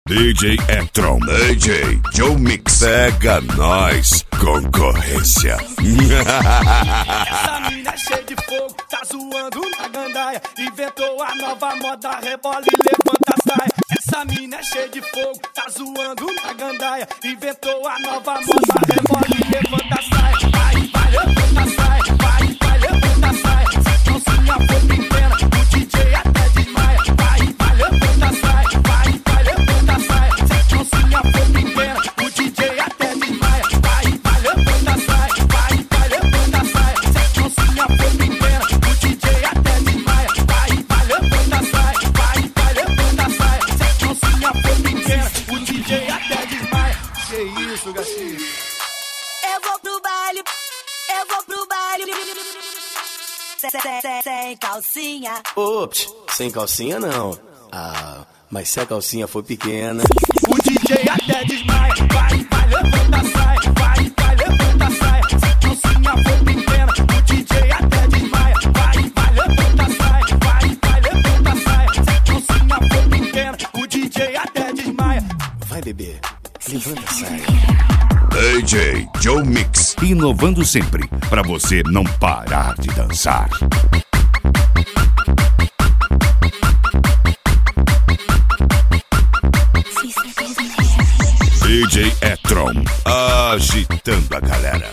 DJ E-Tron, DJ Joe Mix, pega nós, concorrência. Essa mina é cheia de fogo, tá zoando na gandaia. Inventou a nova moda, rebola e levanta a saia. Essa mina é cheia de fogo, tá zoando na gandaia. Inventou a nova moda, rebola e levanta a saia. Vai, levanta a saia, vai, levanta a saia. Se a calcinha for pequena, o DJ até desmaia. Vai, levanta a saia, vai, levanta a saia. Se a calcinha for pequena, o DJ até desmaia. Vai, levanta a saia, vai, levanta a saia. Se a calcinha for pequena, o DJ até desmaia. Vai, levanta a saia, vai, levanta a saia. Se a calcinha for pequena, o DJ até desmaia. Que isso, gatinho? Eu vou pro baile, sem calcinha. Ops, sem calcinha não. Ah, mas se a calcinha for pequena, o DJ até desmaia. Vai, levanta a saia, vai, levanta a saia. Se a calcinha for pequena, o DJ até desmaia. Vai, levanta a saia, vai, levanta a saia. Se a calcinha for pequena, o DJ até desmaia. vai bebê, levanta a saia. DJ Joe Mix, inovando sempre, pra você não parar de dançar. DJ E-Tron, agitando a galera.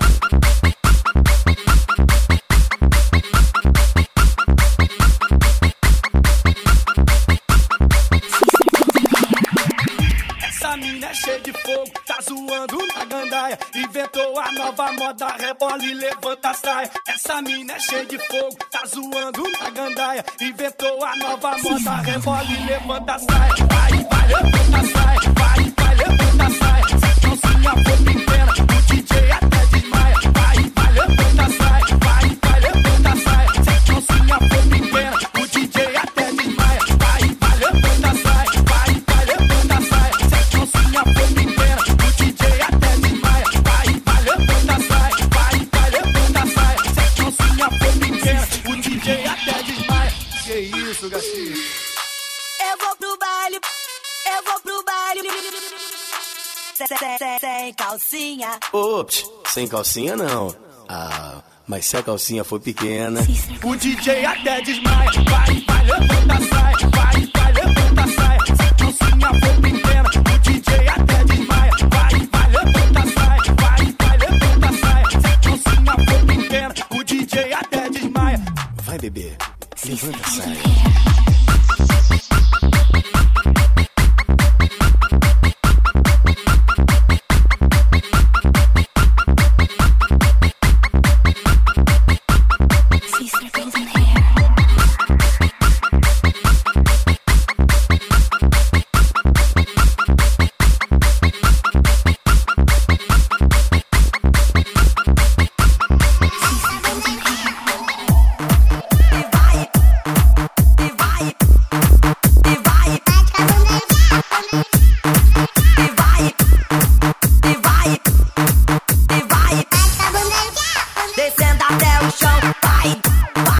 Essa mina é cheia de fogo, tá zoando na gandaia. Inventou a nova moda, rebola e levanta a saia. Essa mina é cheia de fogo, tá zoando na gandaia. Inventou a nova moda, rebola e levanta a saia. Vai, levanta a saia, vai, levanta a saia. Se a calcinha for pequena, o DJ até desmaia. Vai, levanta a saia, vai, levanta a saia. Se a calcinha for pequena, o DJ até desmaia. Vai, levanta a saia, vai, levanta a saia. Se a calcinha for pequena, o DJ até desmaia. Vai, levanta a saia, vai, levanta a saia. Se a calcinha for pequena, o DJ até desmaia. Que isso, gatinho? Eu vou pro baile, sem calcinha. Ops, sem calcinha não. Ah, mas se a calcinha for pequena, o DJ até desmaia. Vai, levanta a saia, vai, levanta a saia. Se a calcinha for pequena,